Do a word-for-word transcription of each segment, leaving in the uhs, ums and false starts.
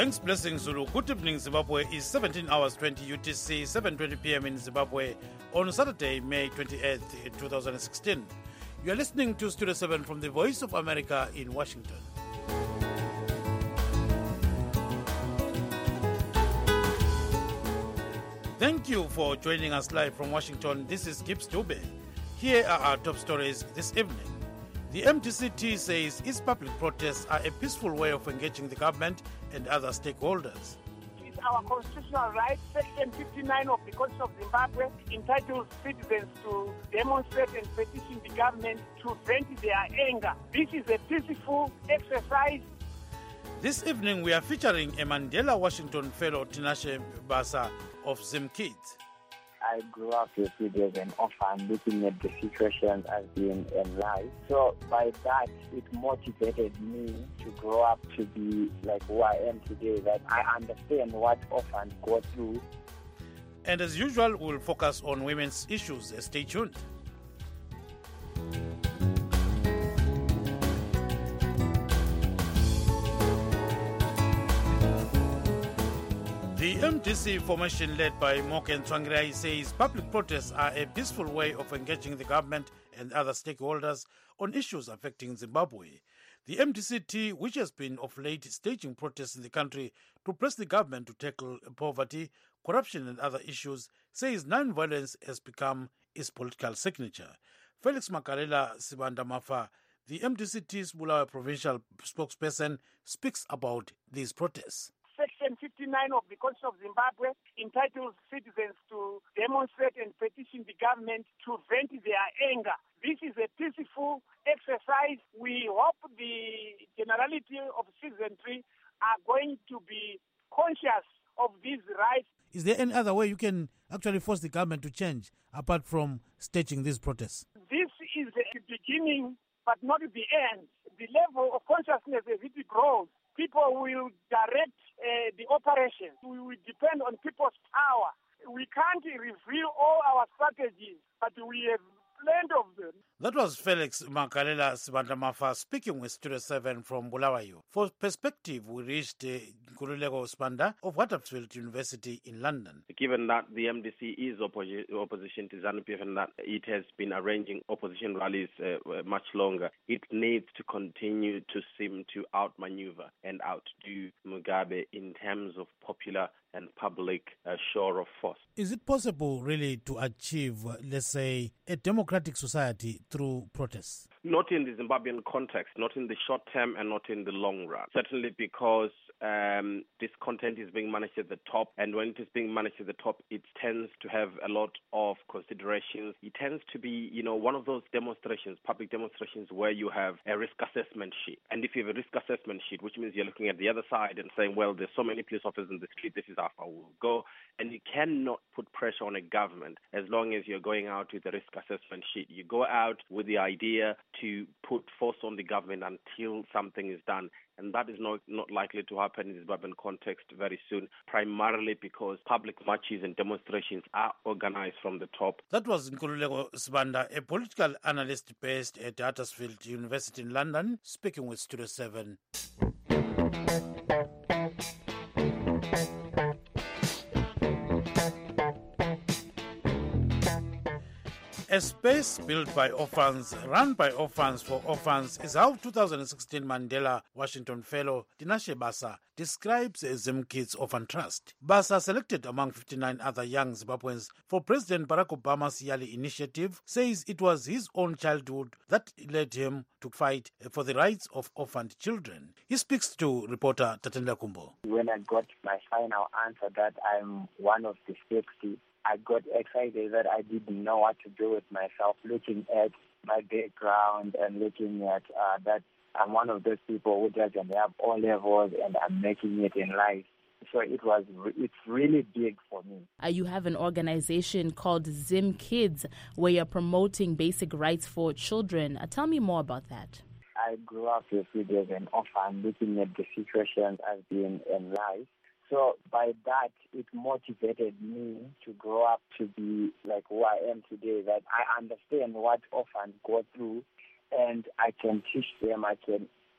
Thanks, blessings, Zulu. Good evening, Zimbabwe. Is seventeen hours twenty U T C, seven twenty p m in Zimbabwe on Saturday, May twenty-eighth, twenty sixteen. You are listening to Studio seven from the Voice of America in Washington. Thank you for joining us live from Washington. This is Gibbs Dube. Here are our top stories this evening. The M D C T says its public protests are a peaceful way of engaging the government and other stakeholders. It's our constitutional right, Section fifty-nine of the Constitution of Zimbabwe entitles citizens to demonstrate and petition the government to vent their anger. This is a peaceful exercise. This evening we are featuring a Mandela Washington fellow, Tinashe Basa of ZimKids. I grew up with it as an orphan, looking at the situations I've been in life. So by that, it motivated me to grow up to be like who I am today, that I understand what orphans go through. And as usual, we'll focus on women's issues. Stay tuned. The M D C formation led by Morgan Tsvangirai says public protests are a peaceful way of engaging the government and other stakeholders on issues affecting Zimbabwe. The M D C T, which has been of late staging protests in the country to press the government to tackle poverty, corruption and other issues, says non-violence has become its political signature. Felix Makalela Sibandamafa, the M D C T's Bulawayo provincial spokesperson, speaks about these protests. Section fifty-nine of the Constitution of Zimbabwe entitles citizens to demonstrate and petition the government to vent their anger. This is a peaceful exercise. We hope the generality of citizenry are going to be conscious of these rights. Is there any other way you can actually force the government to change apart from staging these protests? This is the beginning, but not the end. The level of consciousness as it grows, people will direct uh, the operations. We will depend on people's power. We can't reveal all our strategies, but we have plenty of them. That was Felix Makalela Sibandamafa speaking with Studio seven from Bulawayo. For perspective, we reached uh, Nkululeko Sibanda of Huddersfield University in London. Given that the M D C is opposi- opposition to ZANU-P F and that it has been arranging opposition rallies uh, much longer, it needs to continue to seem to outmaneuver and outdo Mugabe in terms of popular and public uh, show of force. Is it possible really to achieve, uh, let's say, a democratic society through protests? Not in the Zimbabwean context, not in the short term and not in the long run. Certainly because um, this content is being managed at the top, and when it is being managed at the top, it tends to have a lot of considerations. It tends to be, you know, one of those demonstrations, public demonstrations, where you have a risk assessment sheet. And if you have a risk assessment sheet, which means you're looking at the other side and saying, well, there's so many police officers in the street, this is how far we'll go. And you cannot put pressure on a government as long as you're going out with a risk assessment sheet. You go out with the idea to put force on the government until something is done. And that is not, not likely to happen in the Zimbabwean context very soon, primarily because public marches and demonstrations are organized from the top. That was Nkululeko Sibanda, a political analyst based at Huddersfield University in London, speaking with Studio seven. A space built by orphans, run by orphans for orphans, is how two thousand sixteen Mandela Washington fellow Tinashe Basa describes ZimKids Orphan Trust. Basa, selected among fifty-nine other young Zimbabweans for President Barack Obama's yearly initiative, says it was his own childhood that led him to fight for the rights of orphaned children. He speaks to reporter Tatenda Kumbo. When I got my final answer that I'm one of the sixty, I got excited that I didn't know what to do with myself, looking at my background and looking at uh, that I'm one of those people who doesn't have all levels and I'm making it in life. So it was, it's really big for me. Uh, you have an organization called ZimKids where you're promoting basic rights for children. Uh, tell me more about that. I grew up with it as an orphan, looking at the situations I've been in life. So by that, it motivated me to grow up to be like who I am today, that I understand what orphans go through and I can teach them, I can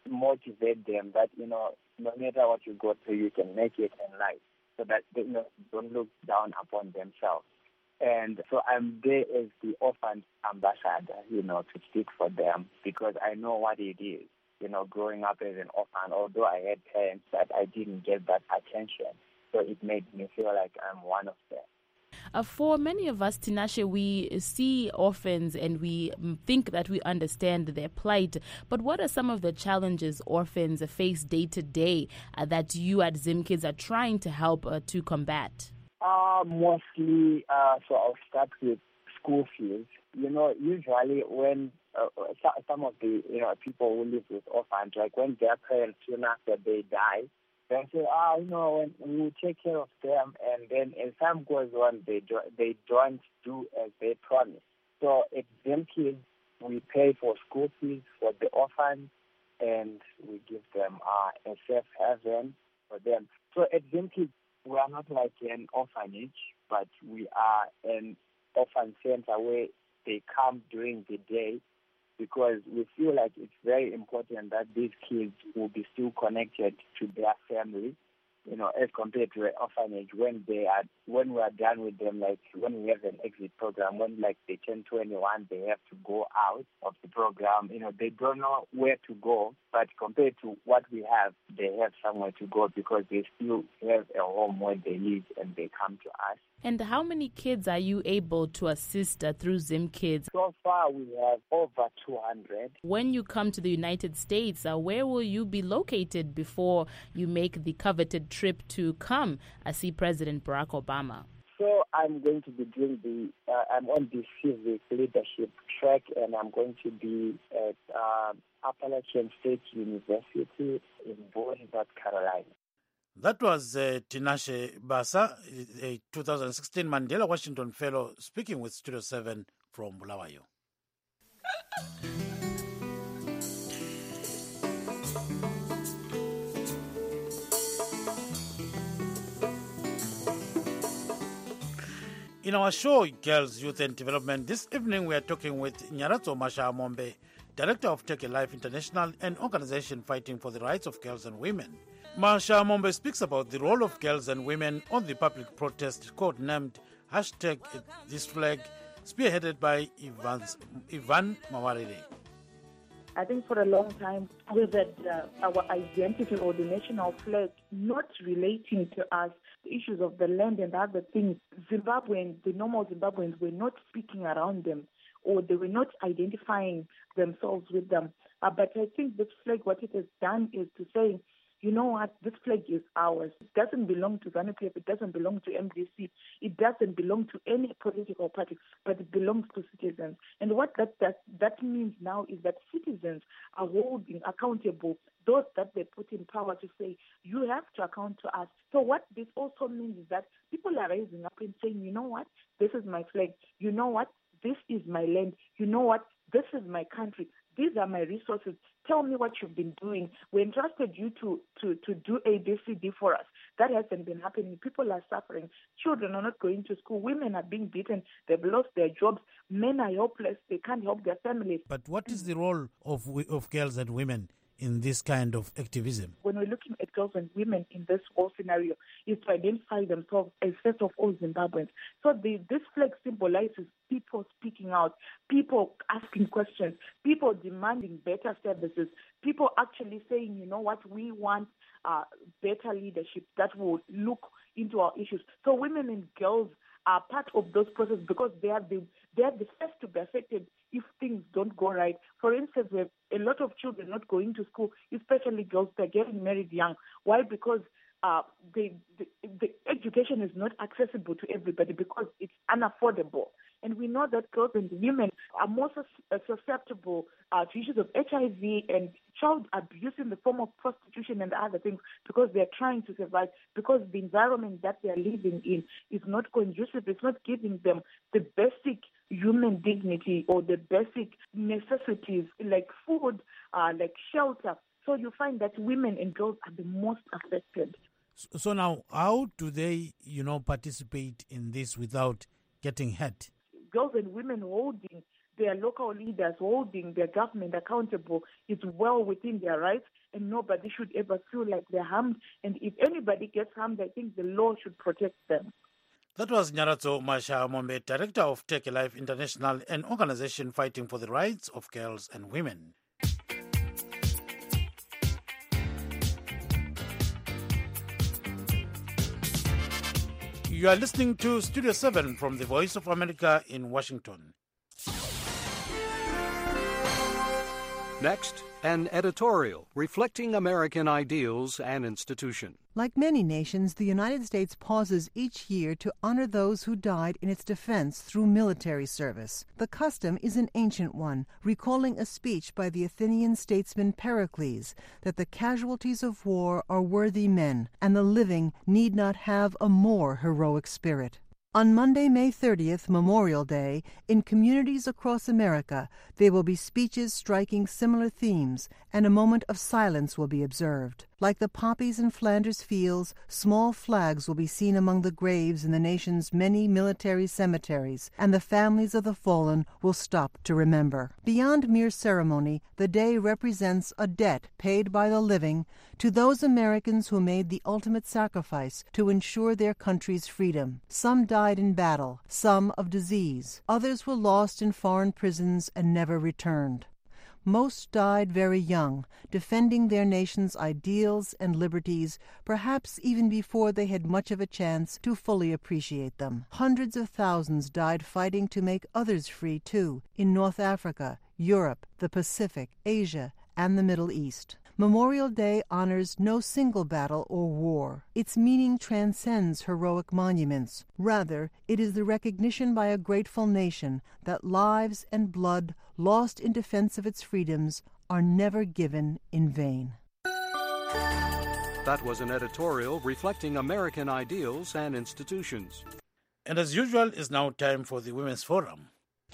motivate them that, you know, no matter what you go through, you can make it in life, so that they, you know, don't look down upon themselves. And so I'm there as the orphan ambassador, you know, to speak for them, because I know what it is, you know, growing up as an orphan, although I had parents that I didn't get that attention. So it made me feel like I'm one of them. Uh, for many of us, Tinashe, we see orphans and we think that we understand their plight. But what are some of the challenges orphans face day to day uh, that you at ZimKids are trying to help uh, to combat? Uh, mostly, uh, so I'll start with school fees. You know, usually when uh, some of the, you know, people who live with orphans, like when their parents, soon after they die, they say, ah, you know, when we take care of them, and then as time goes on, they do, they don't do as they promised. So at ZimKids, we pay for school fees for the orphans, and we give them uh, a safe haven for them. So at ZimKids, we are not like an orphanage, but we are an orphan center where they come during the day, because we feel like it's very important that these kids will be still connected to their family, you know, as compared to an orphanage when they are, when we are done with them, like when we have an exit program, when like they turn twenty-one, they have to go out of the program. You know, they don't know where to go, but compared to what we have, they have somewhere to go because they still have a home where they live and they come to us. And how many kids are you able to assist uh, through ZimKids? So far, we have over two hundred. When you come to the United States, uh, where will you be located before you make the coveted trip to come uh, see President Barack Obama? So I'm going to be doing the, uh, I'm on the civic leadership track, and I'm going to be at uh, Appalachian State University in Boone, North Carolina. That was uh, Tinashe Basa, a two thousand sixteen Mandela Washington Fellow, speaking with Studio seven from Bulawayo. In our show, Girls, Youth and Development, this evening we are talking with Nyarato Masha Amombe, Director of Take a Life International, an organization fighting for the rights of girls and women. Masha Amombe speaks about the role of girls and women on the public protest codenamed hashtag This Flag, spearheaded by Ivan, Ivan Mawarire. I think for a long time we've had uh, our identity or the national flag not relating to us, the issues of the land and other things. Zimbabweans, the normal Zimbabweans, were not speaking around them, or they were not identifying themselves with them. Uh, but I think this flag, what it has done is to say, you know what, this flag is ours. It doesn't belong to ZANU-P F, it doesn't belong to M D C, it doesn't belong to any political party, but it belongs to citizens. And what that, that, that means now is that citizens are holding accountable those that they put in power to say, you have to account to us. So what this also means is that people are rising up and saying, you know what, this is my flag. You know what, this is my land. You know what, this is my country. These are my resources. Tell me what you've been doing. We entrusted you to, to, to do A, B, C, D for us. That hasn't been happening. People are suffering. Children are not going to school. Women are being beaten. They've lost their jobs. Men are helpless. They can't help their families. But what is the role of of girls and women in this kind of activism? When we're looking at girls and women in this whole scenario, is to identify themselves as first of all Zimbabweans. So the, this flag symbolizes people speaking out, people asking questions, people demanding better services, people actually saying, you know what, we want uh, better leadership that will look into our issues. So women and girls are part of those processes because they are the they are the first to be affected if things don't go right. For instance, we have a lot of children not going to school, especially girls. They're getting married young. Why? Because uh, the, the the education is not accessible to everybody because it's unaffordable. And we know that girls and women are more susceptible uh, to issues of H I V and child abuse in the form of prostitution and other things because they're trying to survive, because the environment that they're living in is not conducive. It's not giving them the basic human dignity or the basic necessities like food, uh, like shelter. So you find that women and girls are the most affected. So, so now, how do they, you know, participate in this without getting hurt? Girls and women holding the their local leaders holding their government accountable is well within their rights, and nobody should ever feel like they're harmed. And if anybody gets harmed, I think the law should protect them. That was Nyaradzo Masha Mombe, Director of Take a Life International, an organization fighting for the rights of girls and women. You are listening to Studio seven from the Voice of America in Washington. Next, an editorial reflecting American ideals and institutions. Like many nations, the United States pauses each year to honor those who died in its defense through military service. The custom is an ancient one, recalling a speech by the Athenian statesman Pericles that the casualties of war are worthy men, and the living need not have a more heroic spirit. On Monday, May thirtieth, Memorial Day, in communities across America, there will be speeches striking similar themes, and a moment of silence will be observed. Like the poppies in Flanders fields, small flags will be seen among the graves in the nation's many military cemeteries, and the families of the fallen will stop to remember. Beyond mere ceremony, the day represents a debt paid by the living to those Americans who made the ultimate sacrifice to ensure their country's freedom. Some died in battle, some of disease. Others were lost in foreign prisons and never returned. Most died very young, defending their nation's ideals and liberties, perhaps even before they had much of a chance to fully appreciate them. Hundreds of thousands died fighting to make others free, too, in North Africa, Europe, the Pacific, Asia, and the Middle East. Memorial Day honors no single battle or war. Its meaning transcends heroic monuments. Rather, it is the recognition by a grateful nation that lives and blood lost in defense of its freedoms are never given in vain. That was an editorial reflecting American ideals and institutions. And as usual, it's now time for the Women's Forum.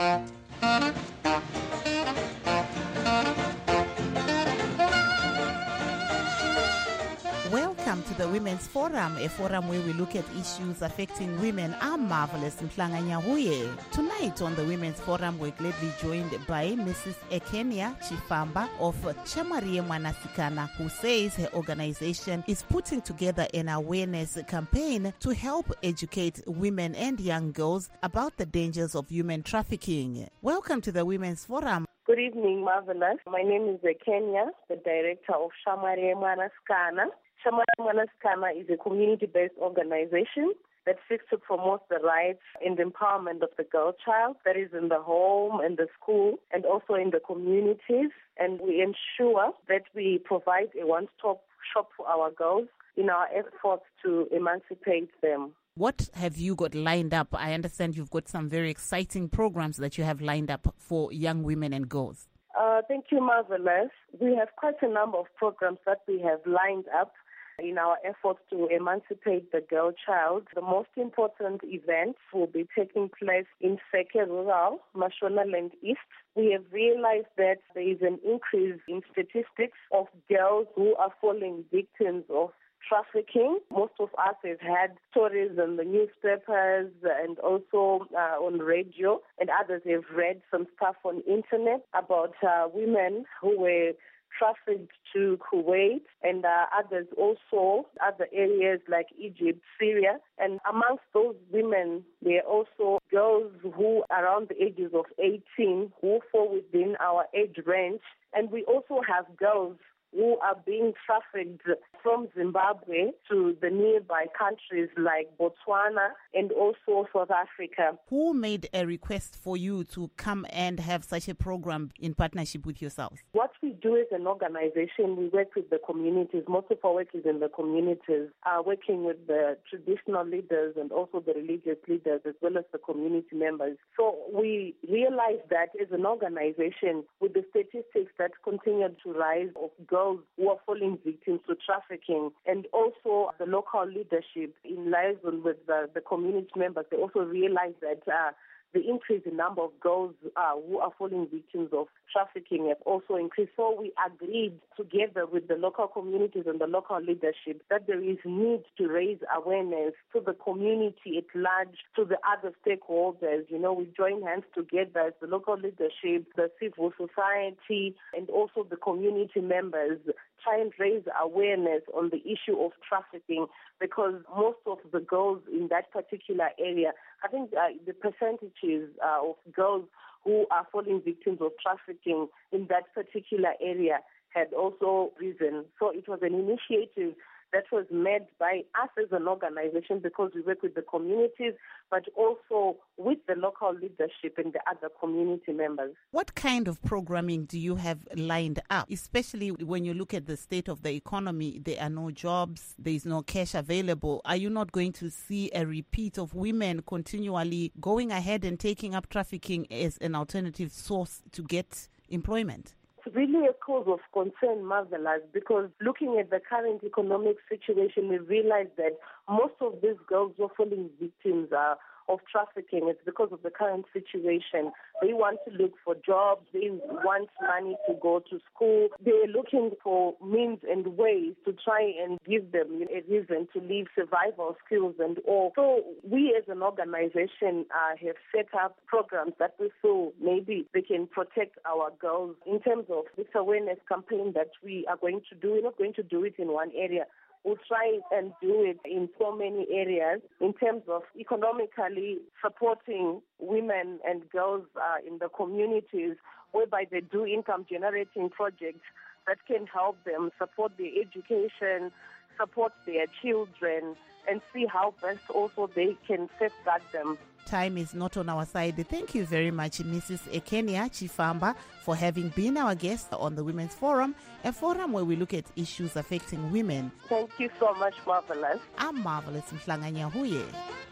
Welcome to the Women's Forum, a forum where we look at issues affecting women. I'm Marvelous Mhlanga Nyahuye. Tonight on the Women's Forum, we're gladly joined by Missus Ekenia Chifamba of Shamarie Mwanasikana, who says her organization is putting together an awareness campaign to help educate women and young girls about the dangers of human trafficking. Welcome to the Women's Forum. Good evening, Marvelous. My name is Ekenia, the director of Shamarie Mwanasikana. Shamarie Mwanasikana is a community-based organization that seeks to promote the rights and empowerment of the girl child that is in the home and the school and also in the communities. And we ensure that we provide a one-stop shop for our girls in our efforts to emancipate them. What have you got lined up? I understand you've got some very exciting programs that you have lined up for young women and girls. Uh, thank you, Marvelous. We have quite a number of programs that we have lined up in our efforts to emancipate the girl child. The most important events will be taking place in Seke Rural, Mashonaland East. We have realized that there is an increase in statistics of girls who are falling victims of trafficking. Most of us have had stories in the newspapers and also uh, on radio, and others have read some stuff on internet about uh, women who were trafficked to Kuwait and uh, others also, other areas like Egypt, Syria. And amongst those women, there are also girls who are around the ages of eighteen who fall within our age range. And we also have girls who are being trafficked from Zimbabwe to the nearby countries like Botswana and also South Africa. Who made a request for you to come and have such a program in partnership with yourselves? What we do as an organization, we work with the communities. Most of our work is in the communities, uh, working with the traditional leaders and also the religious leaders as well as the community members. So we realize that as an organization, with the statistics that continue to rise of girls who are falling victims to trafficking, and also the local leadership in liaison with the, the community members, they also realize that uh, the increase in number of girls uh, who are falling victims of trafficking have also increased. So we agreed together with the local communities and the local leadership that there is need to raise awareness to the community at large, to the other stakeholders. You know, we join hands together as the local leadership, the civil society, and also the community members, try and raise awareness on the issue of trafficking, because most of the girls in that particular area, I think uh, the percentages uh, of girls who are falling victims of trafficking in that particular area had also risen. So it was an initiative that was made by us as an organization, because we work with the communities, but also with the local leadership and the other community members. What kind of programming do you have lined up, especially when you look at the state of the economy? There are no jobs, there is no cash available. Are you not going to see a repeat of women continually going ahead and taking up trafficking as an alternative source to get employment? It's really a cause of concern, Marvelous, because looking at the current economic situation, we realize that most of these girls who are falling victims are of trafficking. It's because of the current situation. They want to look for jobs. They want money to go to school. They're looking for means and ways to try and give them a reason to leave survival skills and all. So we as an organization uh, have set up programs that we feel maybe they can protect our girls. In terms of this awareness campaign that we are going to do, we're not going to do it in one area. We'll try and do it in so many areas in terms of economically supporting women and girls uh, in the communities, whereby they do income-generating projects that can help them support their education, support their children, and see how best also they can safeguard them. Time is not on our side. Thank you very much, Missus Ekenia Chifamba, for having been our guest on the Women's Forum, a forum where we look at issues affecting women. Thank you so much, Marvelous. I'm Marvelous Mhlanga-Nyahuye.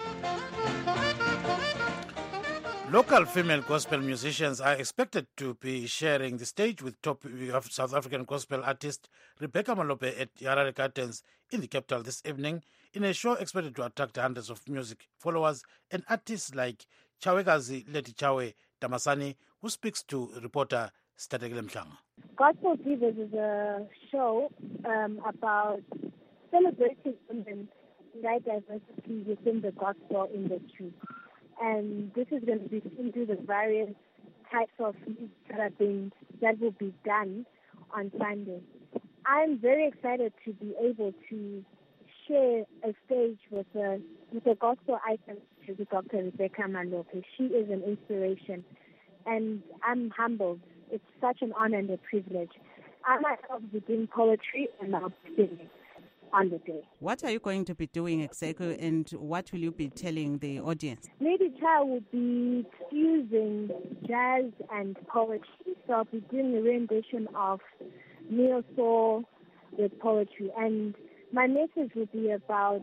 Local female gospel musicians are expected to be sharing the stage with top South African gospel artist Rebecca Malope at Harare Gardens in the capital this evening, in a show expected to attract hundreds of music followers and artists like Chawekazi Leti Chawe Damasani, who speaks to reporter Stategile Mhlanga. Gospel Divas is a show um, about celebrating women and diversity within the gospel industry. And this is going to be into the various types of music that are being, that will be done on Sunday. I'm very excited to be able to share a stage with a, with a gospel icon, Doctor Rebecca Malope. She is an inspiration, and I'm humbled. It's such an honor and a privilege. I myself will be doing poetry, and I'll be singing on the day. What are you going to be doing exactly, and what will you be telling the audience? Lady Cha will be fusing jazz and poetry, so I'll be doing a rendition of neo soul with poetry, and my message will be about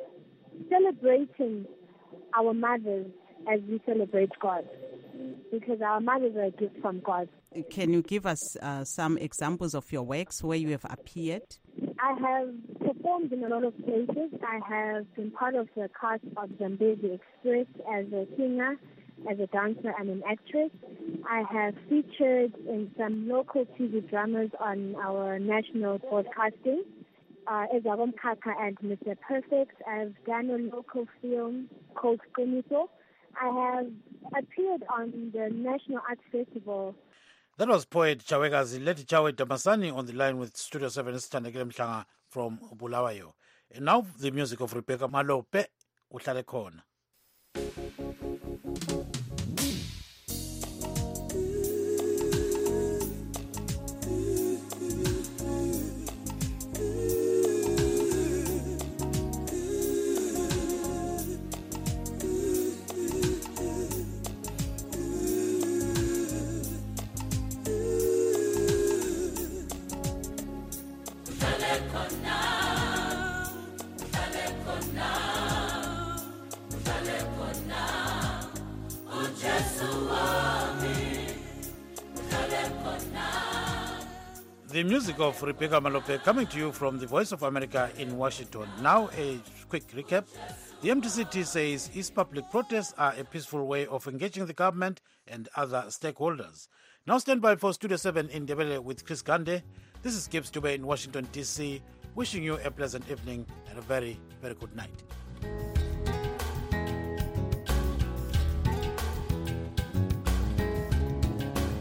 celebrating our mothers as we celebrate God, because our mothers are a gift from God. Can you give us uh, some examples of your works where you have appeared? I have performed in a lot of places. I have been part of the cast of Zambezi Express as a singer, as a dancer, and an actress. I have featured in some local T V dramas on our national broadcasting, uh, as Abom Kaka and Mister Perfect. I've done a local film called Qiniso. I have appeared on the National Arts Festival. That was poet Chawekazi Leti Chawe Damasani on the line with Studio seven Stategile Mhlanga from Bulawayo. And now the music of Rebecca Malope, Uhlale Khona. The music of Rebecca Malope coming to you from the Voice of America in Washington. Now a quick recap. The M T C T says its public protests are a peaceful way of engaging the government and other stakeholders. Now stand by for Studio seven in Ndebele with Chris Gande. This is Gibbs Dube in Washington, D C, wishing you a pleasant evening and a very, very good night.